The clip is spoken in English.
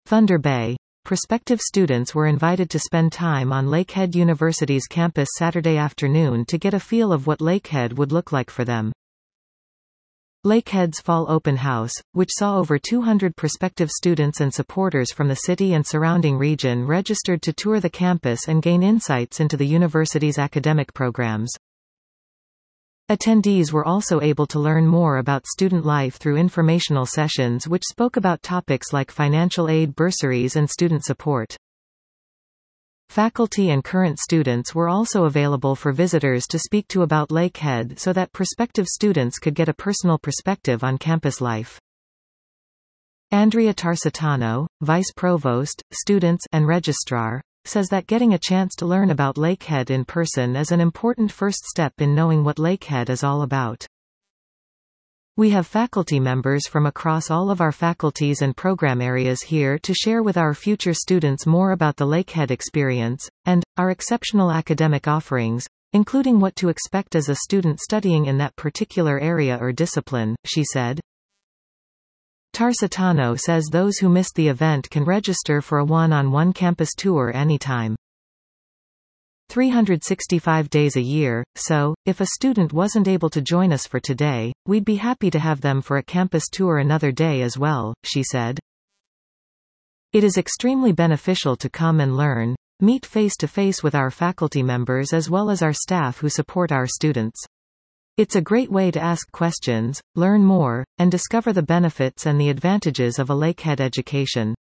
Thunder Bay. Prospective students were invited to spend time on Lakehead University's campus Saturday afternoon to get a feel of what Lakehead would look like for them. Lakehead's Fall Open House, which saw over 200 prospective students and supporters from the city and surrounding region registered to tour the campus and gain insights into the university's academic programs. Attendees were also able to learn more about student life through informational sessions which spoke about topics like financial aid, bursaries, and student support. Faculty and current students were also available for visitors to speak to about Lakehead so that prospective students could get a personal perspective on campus life. Andrea Tarsitano, Vice Provost, Students, and Registrar, says that getting a chance to learn about Lakehead in person is an important first step in knowing what Lakehead is all about. We have faculty members from across all of our faculties and program areas here to share with our future students more about the Lakehead experience, and our exceptional academic offerings, including what to expect as a student studying in that particular area or discipline, she said. Tarsitano says those who missed the event can register for a one-on-one campus tour anytime. 365 days a year, so, if a student wasn't able to join us for today, we'd be happy to have them for a campus tour another day as well, she said. It is extremely beneficial to come and learn, meet face-to-face with our faculty members as well as our staff who support our students. It's a great way to ask questions, learn more, and discover the benefits and the advantages of a Lakehead education.